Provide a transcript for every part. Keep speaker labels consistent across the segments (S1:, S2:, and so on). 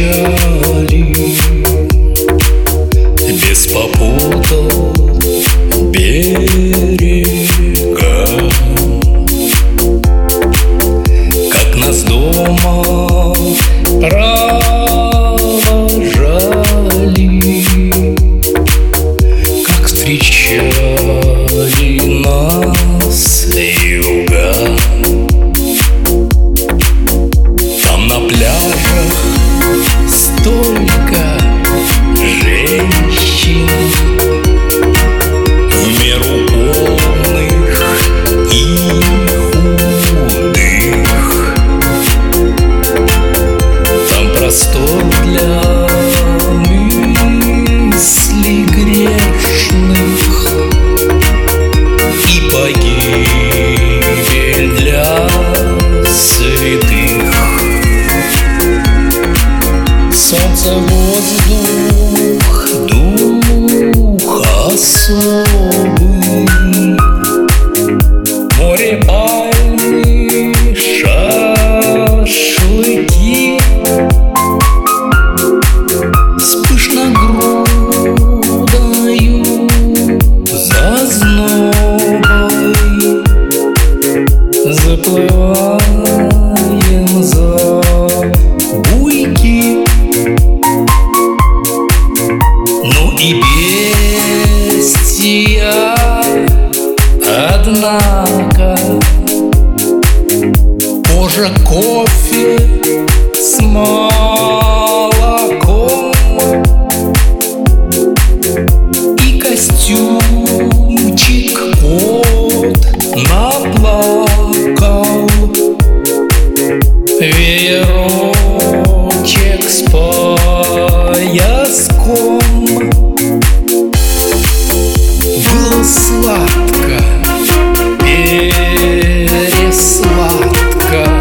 S1: печали, без попутал берега. Как нас дома провожали, как встречали нас юга. Там на пляжах столько женщин, в меру полных и худых. Там простор для мыслей грешных и погибель для святых. Солнце, воздух, дух особый, море, пальмы, шашлыки с пышногрудою зазнобой. Заплываем за буйки, ну и бестия, однако. Кожа, кофе с молоком и костюмчик кот наплакал. Веерочек с пояском. Было сладко, пересладко,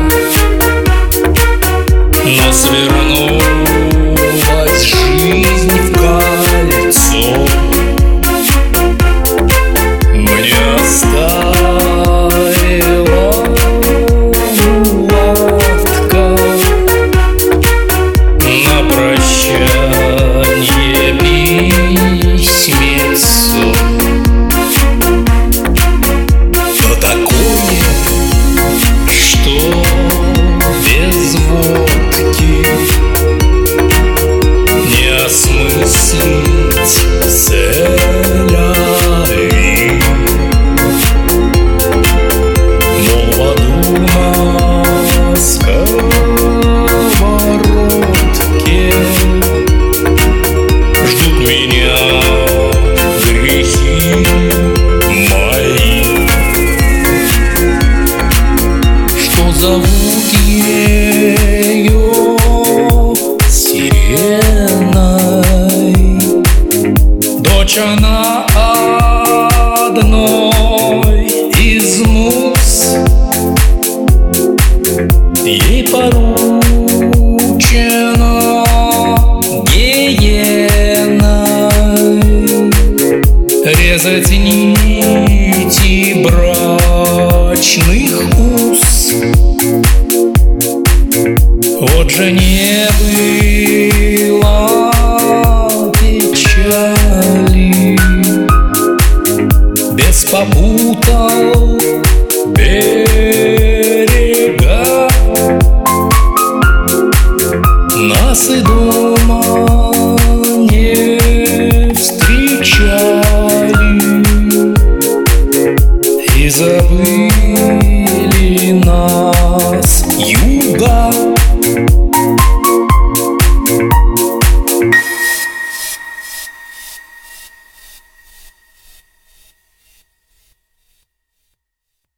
S1: но свернулась жизнь в кольцо. Мне оставила мулатка на прощанье письмецо. То такое, что без водки не осмыслить селяви. Мол, в аду на сковородке ждут меня грехи мои, что зовут ее Сиреной. Дочь она одной из муз, ей поручено гиеной резать нити брачных уз. Вот же не было печали, без попутал берега. Нас и дома не встречали и забыли нас юга.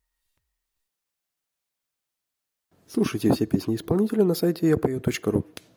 S2: Слушайте все песни исполнителя на сайте yapeo.ru.